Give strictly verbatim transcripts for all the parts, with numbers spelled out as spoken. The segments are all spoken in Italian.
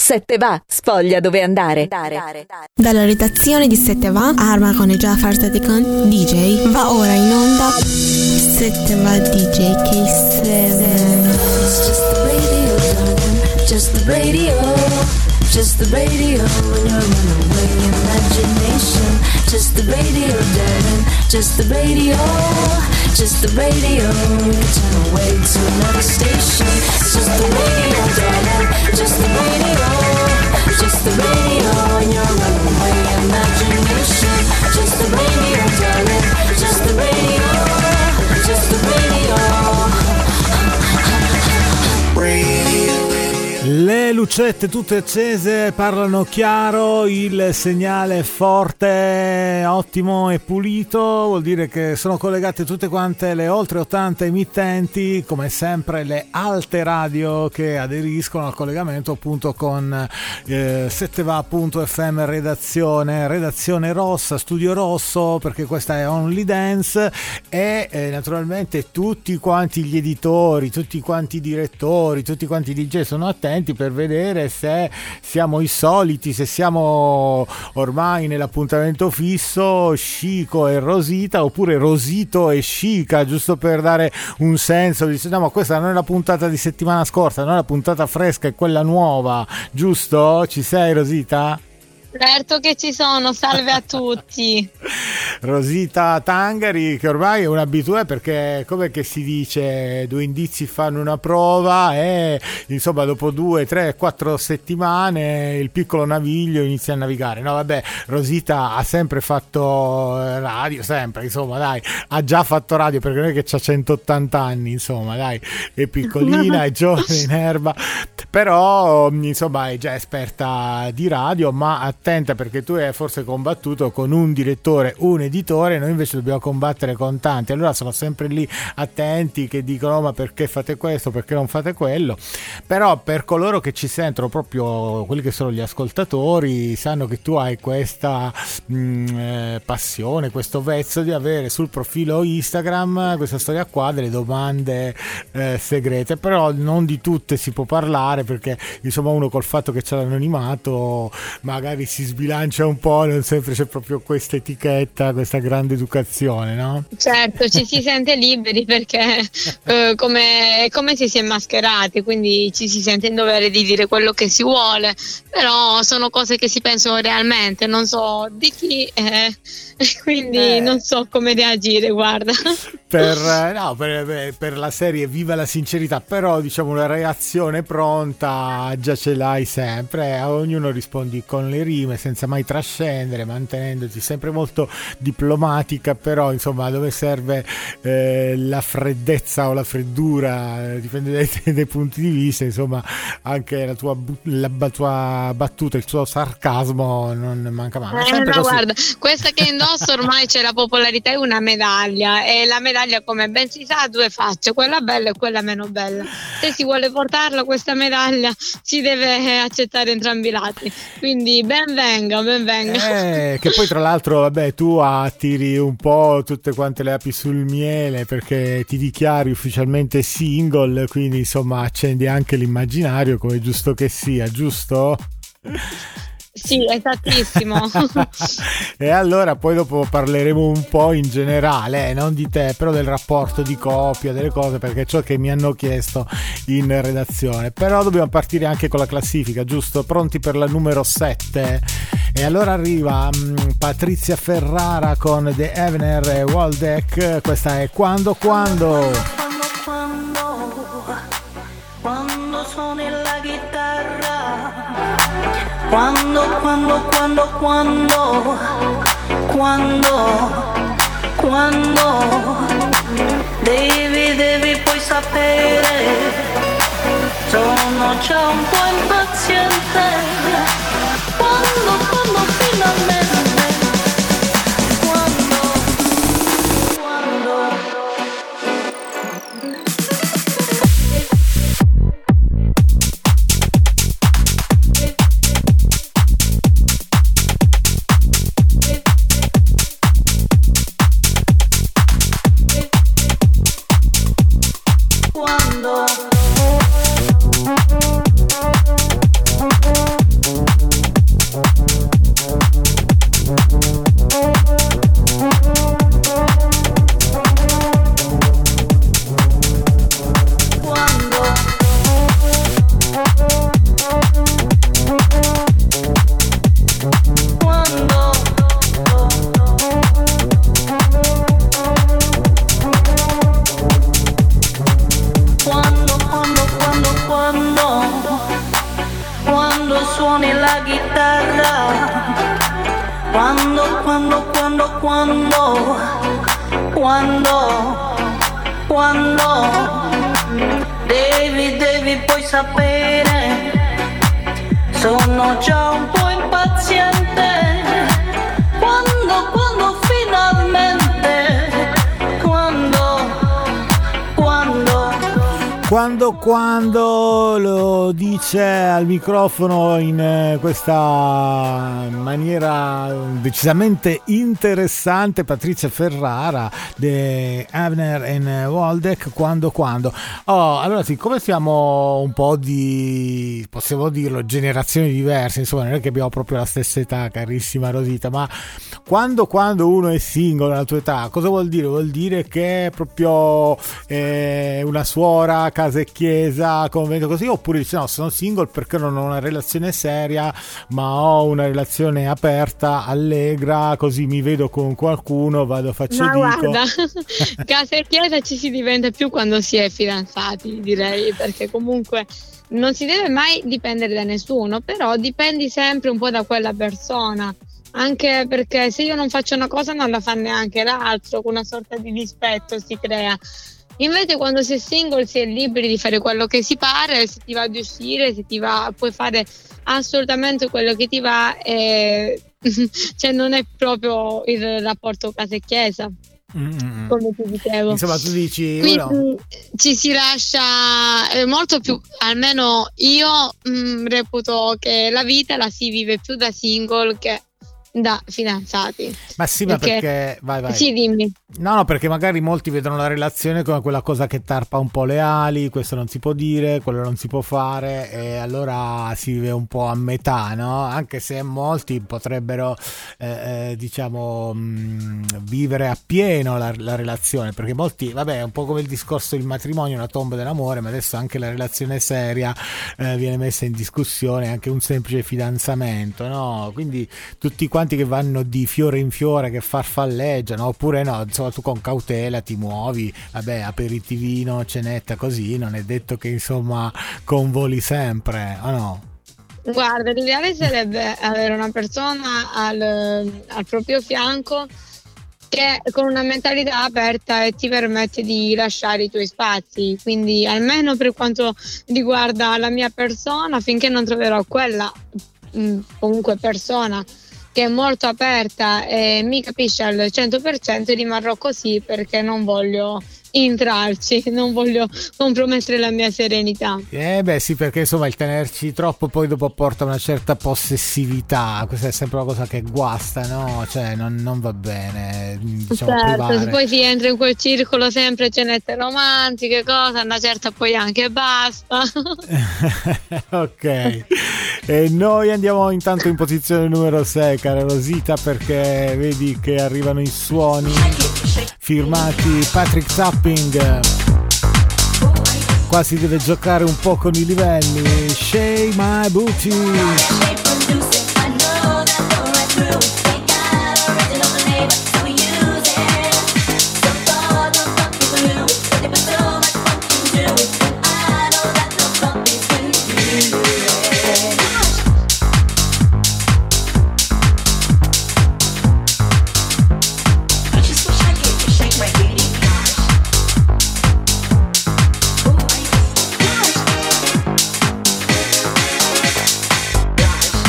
Se te va, sfoglia dove andare. Dalla redazione di Se te va, Arma con e Jafar Satikhan D J, va ora in onda Se te va D J K sette. Just the radio, just the radio, when you're runaway imagination. Just the radio, darling, just the radio, just the radio. You can turn away to another station. It's just the radio, darling, just the radio, just the radio, when you're runaway imagination. Just the radio, darling, just the radio, just the radio. Radio. Le lucette tutte accese, parlano chiaro, il segnale è forte, ottimo e pulito, vuol dire che sono collegate tutte quante le oltre ottanta emittenti, come sempre le alte radio che aderiscono al collegamento appunto con eh, setteva.fm redazione, redazione rossa, studio rosso, perché questa è Only Dance e eh, naturalmente tutti quanti gli editori, tutti quanti i direttori, tutti quanti i D J sono attenti per vedere se siamo i soliti, se siamo ormai nell'appuntamento fisso Chico e Rosita, oppure Rosito e Chica, giusto per dare un senso. Dice, no, ma questa non è la puntata di settimana scorsa, non è la puntata fresca, è quella nuova, giusto? Ci sei, Rosita? Certo che ci sono, salve a tutti. Rosita Tangari, che ormai è un'abitudine, perché come che si dice, due indizi fanno una prova e insomma dopo due, tre, quattro settimane il piccolo naviglio inizia a navigare. No vabbè, Rosita ha sempre fatto radio, sempre, insomma dai, ha già fatto radio, perché non è che c'ha centottanta anni, insomma dai, è piccolina, è giovane in erba, però insomma è già esperta di radio, ma attenta, perché tu hai forse combattuto con un direttore, un editore, noi invece dobbiamo combattere con tanti, allora sono sempre lì attenti che dicono, ma perché fate questo, perché non fate quello. Però per coloro che ci sentono, proprio quelli che sono gli ascoltatori, sanno che tu hai questa mh, eh, passione, questo vezzo di avere sul profilo Instagram questa storia qua delle domande eh, segrete, però non di tutte si può parlare, perché insomma uno col fatto che c'è l'anonimato magari si sbilancia un po', non sempre c'è proprio questa etichetta, questa grande educazione, no? Certo, ci si sente liberi, perché eh, come, come si si è mascherati, quindi ci si sente in dovere di dire quello che si vuole, però sono cose che si pensano realmente, non so di chi, eh, quindi eh. non so come reagire, guarda. Per, no, per, per la serie viva la sincerità, però diciamo una reazione pronta già ce l'hai sempre, a ognuno rispondi con le rime senza mai trascendere, mantenendoti sempre molto diplomatica, però insomma dove serve eh, la freddezza o la freddura, dipende dai, dai punti di vista, insomma anche la tua, la, la tua battuta, il tuo sarcasmo non manca mai. Eh, no, guarda, questa che indosso ormai c'è la popolarità, è una medaglia, e la medaglia, come ben si sa, ha due facce, quella bella e quella meno bella. Se si vuole portarla questa medaglia si deve accettare entrambi i lati, quindi ben venga, ben venga. Eh, che poi tra l'altro vabbè, tu attiri un po' tutte quante le api sul miele, perché ti dichiari ufficialmente single, quindi insomma accendi anche l'immaginario, come è giusto che sia, giusto? Sì, esattissimo. E allora poi dopo parleremo un po' in generale, eh, non di te, però del rapporto di coppia, delle cose, perché è ciò che mi hanno chiesto in redazione. Però dobbiamo partire anche con la classifica, giusto? Pronti per la numero sette? E allora arriva mh, Patrizia Ferrara con The Evener e Waldeck. Questa è Quando Quando. Quando quando quando suoni la chitarra, quando quando quando quando quando quando devi devi poi sapere, sono già un po' impaziente, quando quando finalmente quando quando quando suoni la chitarra, quando, quando, quando, quando, quando, quando, devi, devi poi sapere, sono già un po' impaziente, quando, quando finalmente, quando, quando. Quando, quando lo dice al microfono in eh, questa maniera decisamente interessante Patrizia Ferrara di Abner and Waldeck, quando, quando. Oh, allora, siccome siamo un po' di, possiamo dirlo, generazioni diverse, insomma, non è che abbiamo proprio la stessa età, carissima Rosita, ma quando, quando uno è single alla tua età, cosa vuol dire? Vuol dire che è proprio eh, una suora, casa e chiesa, convento, così, oppure dice no, sono single perché non ho una relazione seria, ma ho una relazione aperta, allegra, così mi vedo con qualcuno, vado, faccio, ma dico. guarda, casa e chiesa ci si diventa più quando si è fidanzati, direi, perché comunque non si deve mai dipendere da nessuno, però dipendi sempre un po' da quella persona, anche perché se io non faccio una cosa non la fa neanche l'altro, con una sorta di dispetto si crea. Invece quando si è single si è liberi di fare quello che si pare, se ti va di uscire, se ti va, puoi fare assolutamente quello che ti va, e cioè non è proprio il rapporto casa e chiesa. Mm-hmm. Come ti dicevo, insomma, tu dici quindi no, ci si lascia eh, molto più, almeno io mh, reputo che la vita la si vive più da single che da fidanzati. Ma sì, ma perché, perché vai vai. Sì, dimmi. No, no, perché magari molti vedono la relazione come quella cosa che tarpa un po' le ali, questo non si può dire, quello non si può fare, e allora si vive un po' a metà, no? Anche se molti potrebbero eh, eh, diciamo mh, vivere appieno la, la relazione, perché molti, vabbè, è un po' come il discorso del matrimonio, una tomba dell'amore, ma adesso anche la relazione seria eh, viene messa in discussione, anche un semplice fidanzamento, no? Quindi tutti quanti che vanno di fiore in fiore, che farfalleggiano, oppure no, insomma, tu con cautela ti muovi, vabbè, aperitivino, cenetta, così, non è detto che insomma convoli sempre, o no? Guarda, l'ideale sarebbe avere una persona al, al proprio fianco che con una mentalità aperta e ti permette di lasciare i tuoi spazi, quindi almeno per quanto riguarda la mia persona, finché non troverò quella mh, comunque persona che è molto aperta e mi capisce al cento per cento, rimarrò così perché non voglio intralci, non voglio compromettere la mia serenità. Eh beh sì, perché insomma il tenerci troppo poi dopo porta una certa possessività, questa è sempre una cosa che guasta, no? Cioè non, non va bene, diciamo, certo, privare. Poi si entra in quel circolo sempre cenette romantiche, cosa, una certa poi anche basta. Ok, e noi andiamo intanto in posizione numero sei, cara Rosita, perché vedi che arrivano i suoni firmati Patrick Zapping. Qua si deve giocare un po' con i livelli. Shake My Booty. Gosh.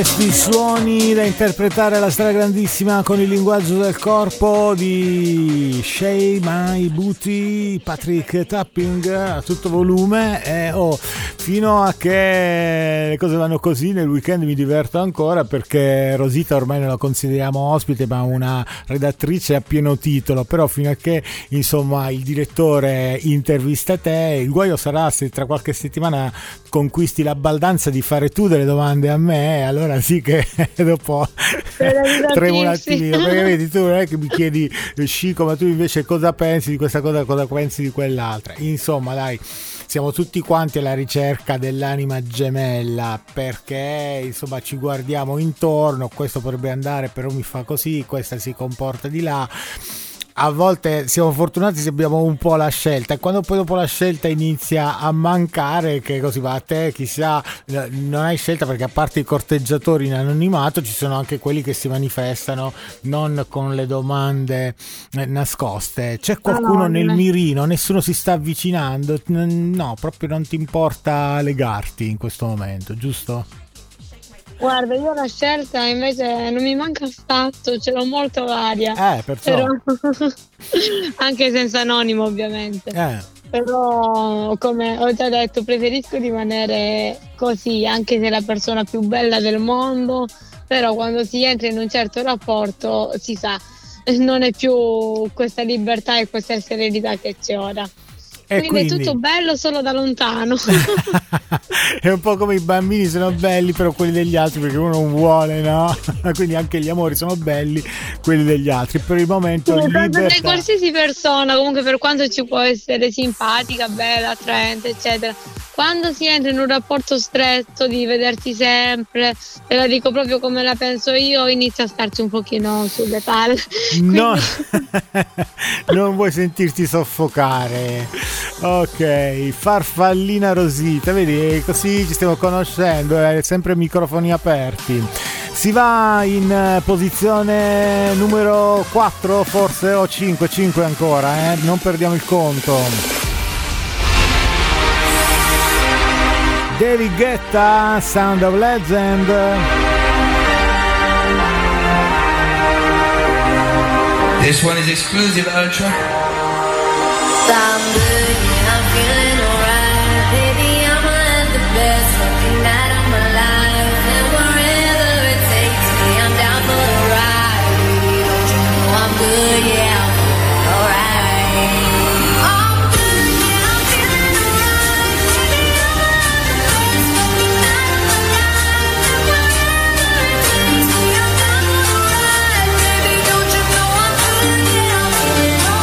questi suoni da interpretare alla stragrandissima con il linguaggio del corpo di Shea My Booty, Patrick Tapping a tutto volume. E oh, fino a che le cose vanno così nel weekend mi diverto ancora, perché Rosita ormai non la consideriamo ospite ma una redattrice a pieno titolo, però fino a che insomma il direttore intervista te, il guaio sarà se tra qualche settimana conquisti la baldanza di fare tu delle domande a me, allora sì che dopo tremo un attimino, perché vedi tu non è che mi chiedi Scico ma tu invece cosa pensi di questa cosa, cosa pensi di quell'altra, insomma dai, siamo tutti quanti alla ricerca dell'anima gemella, perché insomma ci guardiamo intorno, questo potrebbe andare però mi fa così, questa si comporta di là. A volte siamo fortunati se abbiamo un po' la scelta, e quando poi dopo la scelta inizia a mancare, che così va a te, chissà, non hai scelta, perché a parte i corteggiatori in anonimato ci sono anche quelli che si manifestano non con le domande nascoste. C'è qualcuno nel mirino, nessuno si sta avvicinando, no, proprio non ti importa legarti in questo momento, giusto? Guarda, io la scelta invece non mi manca affatto, ce l'ho molto varia. Eh, perciò. Però anche senza anonimo ovviamente. Eh. Però come ho già detto preferisco rimanere così, anche se è la persona più bella del mondo, però quando si entra in un certo rapporto si sa, non è più questa libertà e questa serenità che c'è ora. Quindi, quindi è tutto bello solo da lontano. È un po' come i bambini sono belli però quelli degli altri, perché uno non vuole, no? Quindi anche gli amori sono belli quelli degli altri. Per il momento sì, libertà. Per qualsiasi persona, comunque, per quanto ci può essere simpatica, bella, attraente eccetera, quando si entra in un rapporto stretto di vedersi sempre, te la dico proprio come la penso io, inizia a starci un pochino sulle palle. No, non vuoi sentirti soffocare. Ok, farfallina Rosita, vedi, così ci stiamo conoscendo, eh, sempre microfoni aperti. Si va in posizione numero quattro, forse, o cinque, cinque ancora, eh? Non perdiamo il conto. David Guetta, Sound of Legend. This one is exclusive Ultra. I'm good, yeah, I'm feeling alright. Baby, I'ma have the best fucking night of my life. And wherever it takes me, I'm down for the ride. Baby, don't you know I'm good, yeah, I'm feeling alright. I'm good, yeah, I'm feeling alright. Baby, I'ma have the best fucking night of my life. And wherever it takes me, I'm down for the ride. Baby, don't you know I'm good, yeah, I'm feeling alright.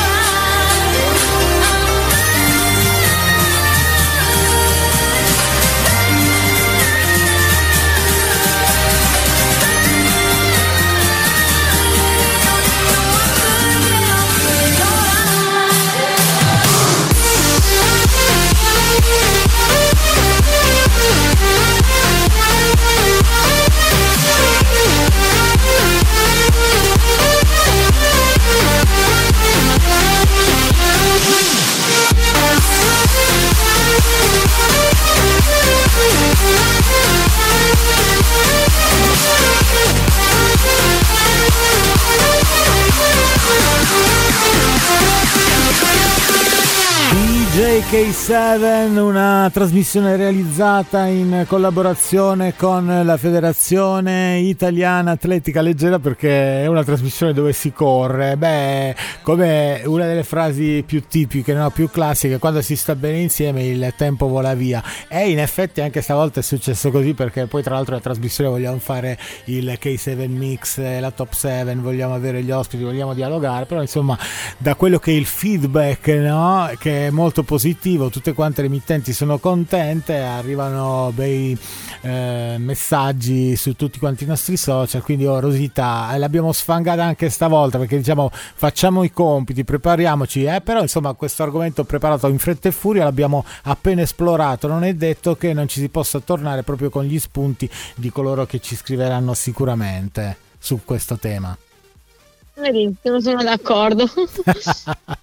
D J K sette, una trasmissione realizzata in collaborazione con la Federazione Italiana Atletica Leggera, perché è una trasmissione dove si corre. Beh, come una delle frasi più tipiche, no? Più classiche, quando si sta bene insieme il tempo vola via, e in effetti anche stavolta è successo così, perché poi tra l'altro la trasmissione vogliamo fare il K sette Mix, la Top sette, vogliamo avere gli ospiti, vogliamo dialogare, però insomma da quello che è il feedback, no? Che è molto positivo, tutte quante le emittenti sono contente, arrivano bei eh, messaggi su tutti quanti i nostri social, quindi oh, Rosita, l'abbiamo sfangata anche stavolta, perché diciamo facciamo i compiti, prepariamoci, eh? Però insomma questo argomento preparato in fretta e furia l'abbiamo appena esplorato, non è detto che non ci si possa tornare proprio con gli spunti di coloro che ci scriveranno sicuramente su questo tema. Benissimo, sono d'accordo.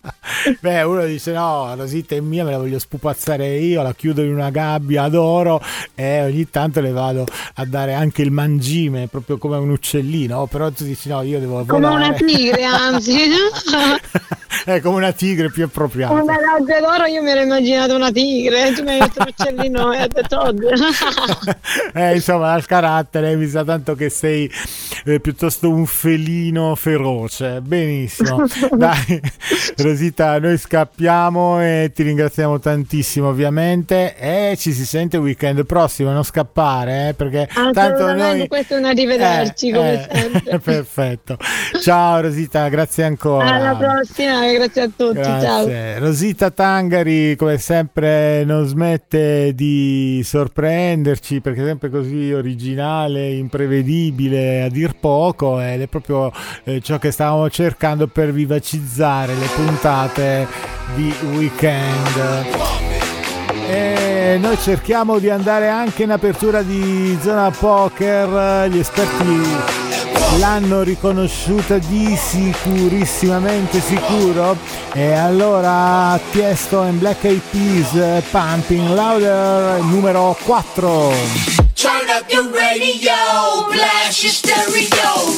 Beh, uno dice no, Rosita è mia, me la voglio spupazzare io, la chiudo in una gabbia, adoro, e ogni tanto le vado a dare anche il mangime, proprio come un uccellino, però tu dici no, io devo come volare. una tigre, anzi. È come una tigre più appropriata. Come una raggia d'oro, io mi ero immaginato una tigre, tu mi hai detto uccellino e ho detto oddio. Eh, insomma, dal carattere mi sa tanto che sei eh, piuttosto un felino feroce. Benissimo. Dai, Rosita, noi scappiamo e ti ringraziamo tantissimo ovviamente, e ci si sente weekend prossimo, non scappare, eh, perché tanto noi... questo è un arrivederci, eh, come eh, sempre. Perfetto. Ciao Rosita, grazie ancora. Alla prossima, grazie a tutti. Grazie. Ciao. Rosita Tangari come sempre non smette di sorprenderci, perché è sempre così originale, imprevedibile a dir poco, ed è proprio eh, ciò che stavamo cercando per vivacizzare le puntate di weekend. E noi cerchiamo di andare anche in apertura di Zona Poker, gli esperti l'hanno riconosciuta di sicurissimamente sicuro, e allora Tiesto and Black Eyed Peas, Pumping Louder, numero quattro. Turn up your radio, blast your stereo.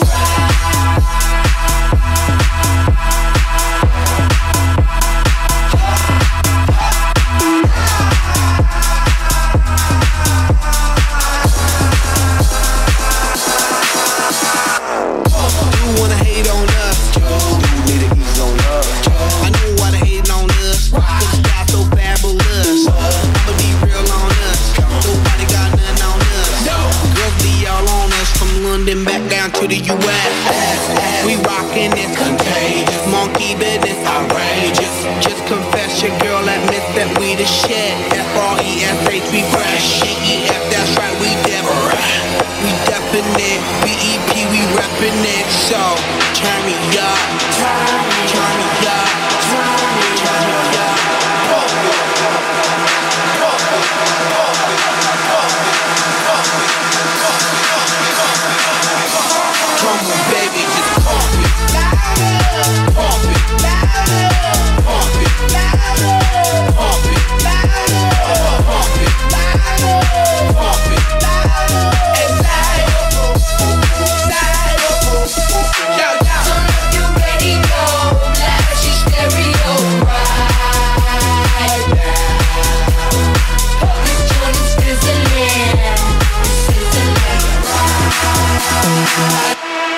London back down to the U S We rockin' it contagious, monkey business outrageous. Just confess your girl admits that we the shit. F R E S H we fresh, G E F that's right we different. We definite, B E P we reppin' it. So turn me up, turn me up, turn me up, turn me up. Come on, baby, just pump it louder, pump it louder, pump it louder, pump it louder, pump it louder, pump it louder, and louder, louder. Yo, yo. Turn up your radio, blast your stereo right now. This joint is sizzling, sizzling right.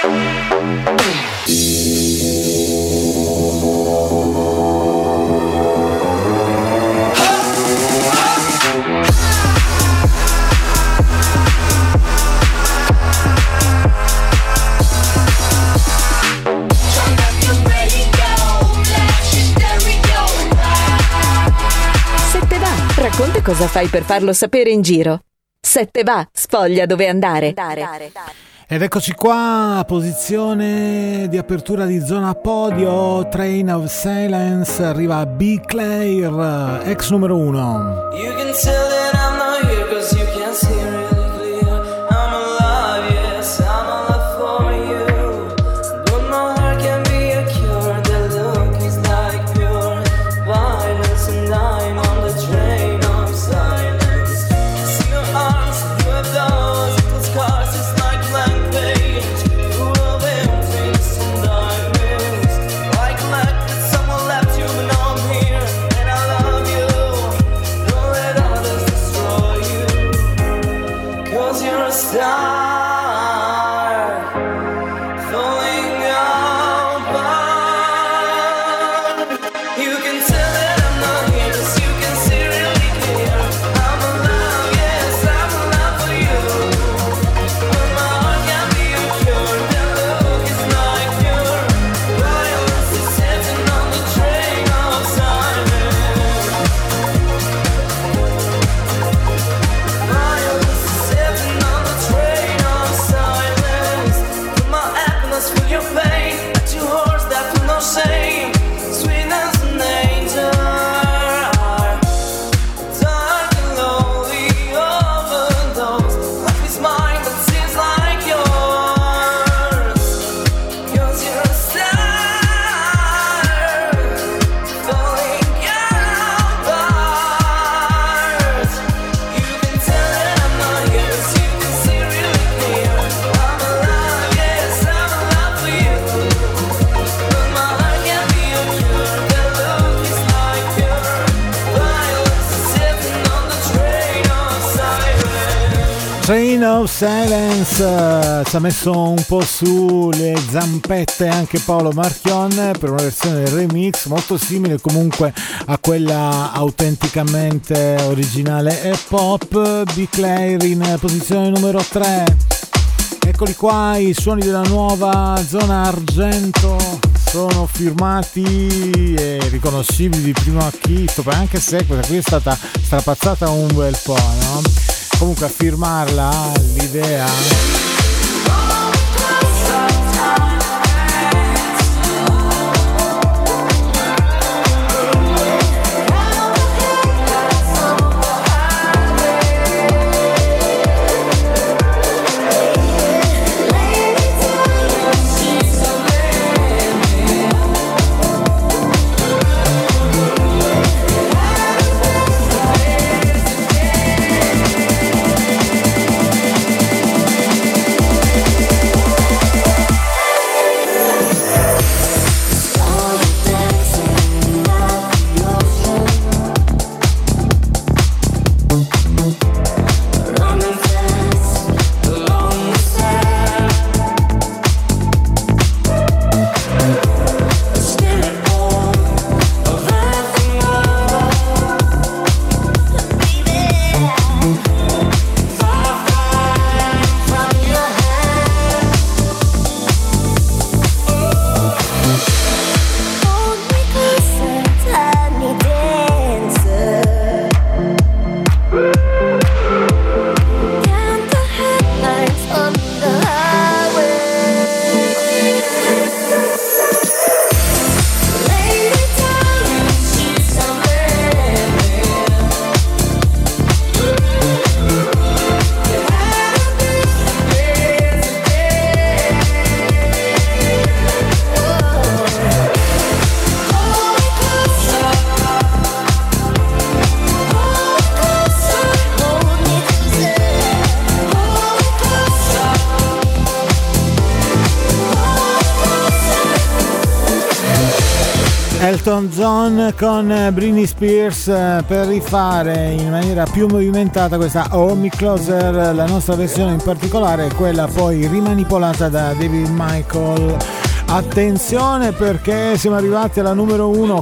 Se te va, racconta cosa fai per farlo sapere in giro. Se te va, sfoglia dove andare. Ed eccoci qua, posizione di apertura di Zona Podio, Train of Silence, arriva B. Claire, ex numero uno. You can tell that I'm not here cause you can't see really clear. I'm alive, yes, I'm alive for you. But my heart can be a cure, the look is like pure violence. And I'm on the train of silence. See your arms, you have those little scars, it's like blank page, full of emptiness and darkness. Like like that someone left you, but now I'm here and I love you. Don't let others destroy you. Queen of Silence, uh, ci ha messo un po' su le zampette anche Paolo Marchionne per una versione del remix molto simile comunque a quella autenticamente originale e pop. Big Claire in posizione numero tre. Eccoli qua i suoni della nuova Zona Argento, sono firmati e riconoscibili di primo acchito, anche se questa qui è stata strapazzata un bel po', no? Comunque a firmarla l'idea. Elton John con Britney Spears per rifare in maniera più movimentata questa Hold Me Closer, la nostra versione in particolare è quella poi rimanipolata da David Michael. Attenzione perché siamo arrivati alla numero uno,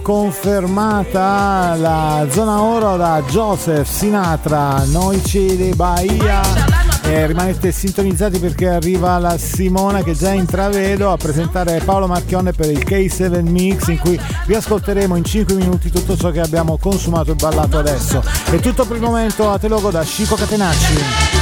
confermata la zona oro da Joseph Sinatra, Noite de Bahia. E rimanete sintonizzati perché arriva la Simona che già intravedo a presentare Paolo Marchionne per il K sette Mix, in cui vi ascolteremo in cinque minuti tutto ciò che abbiamo consumato e ballato adesso. È tutto per il momento, a te logo da Chico Catenacci.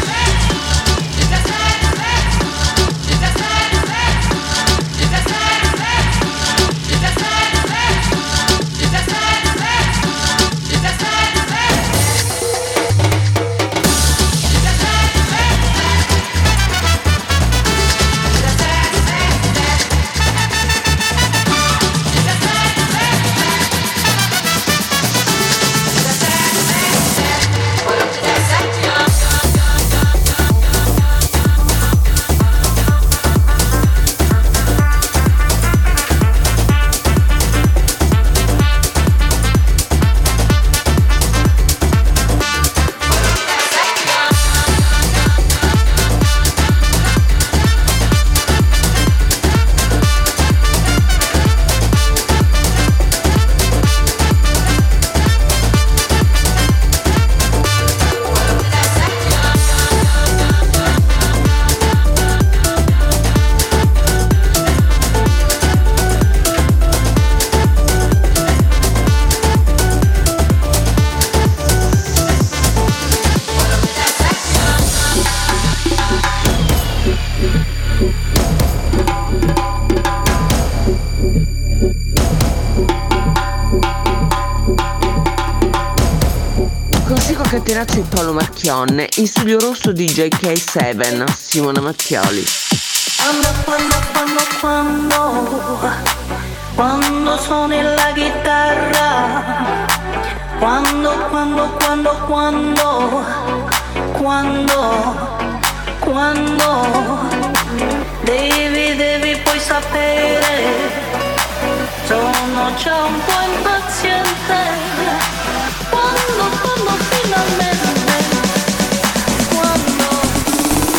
Catenacci e Paolo Marchionne, in studio rosso D J K sette, Simona Mattioli. Quando, quando, quando, quando, quando suoni la chitarra, quando, quando, quando, quando, quando, quando, devi, devi poi sapere, sono già un po' impaziente. Quando, quando finalmente, quando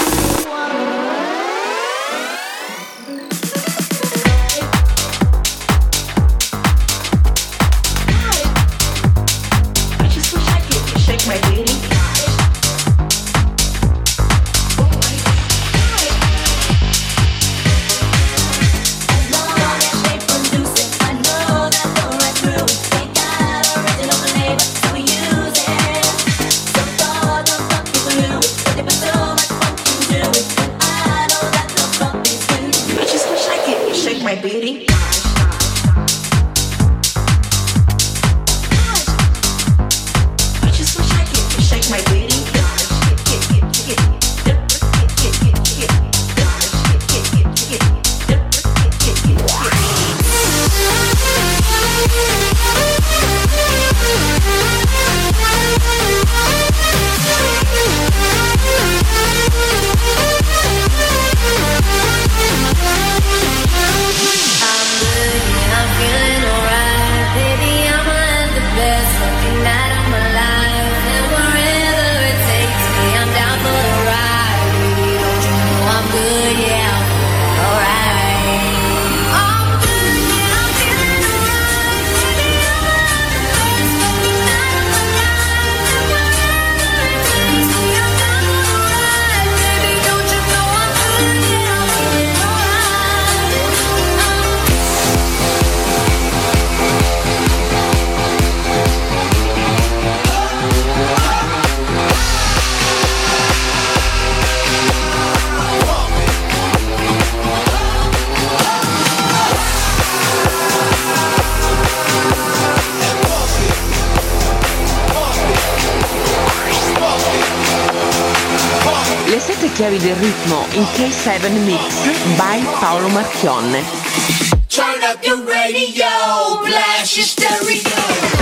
chiavi del ritmo in K sette Mix by Paolo Marchionne. Turn up your radio, blast your stereo.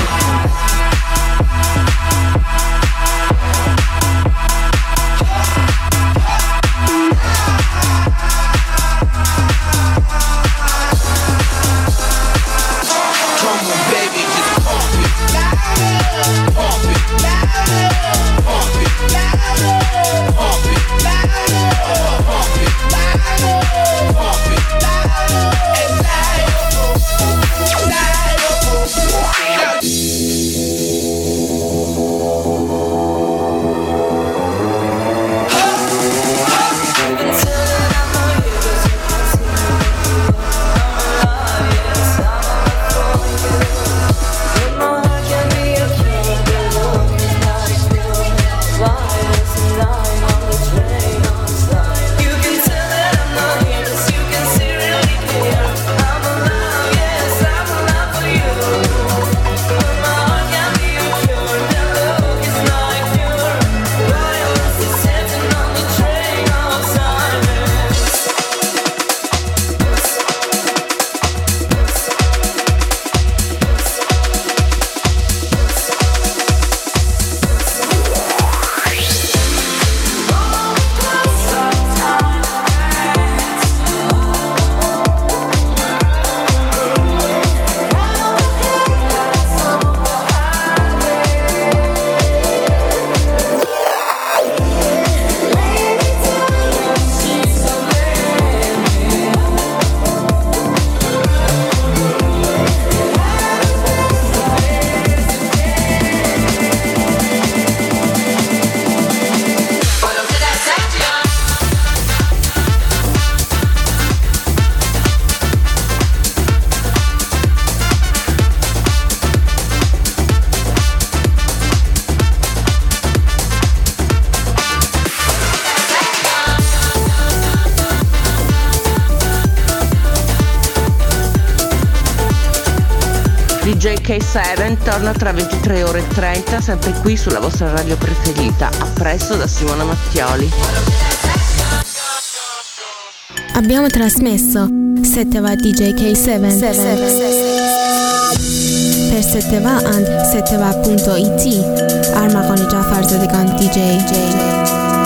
D J K sette torna tra ventitré ore e trenta, sempre qui sulla vostra radio preferita. A presto da Simona Mattioli. Abbiamo trasmesso sette va D J K sette per sette va and sette va punto it, Arma con i Jafar Zadigan D J.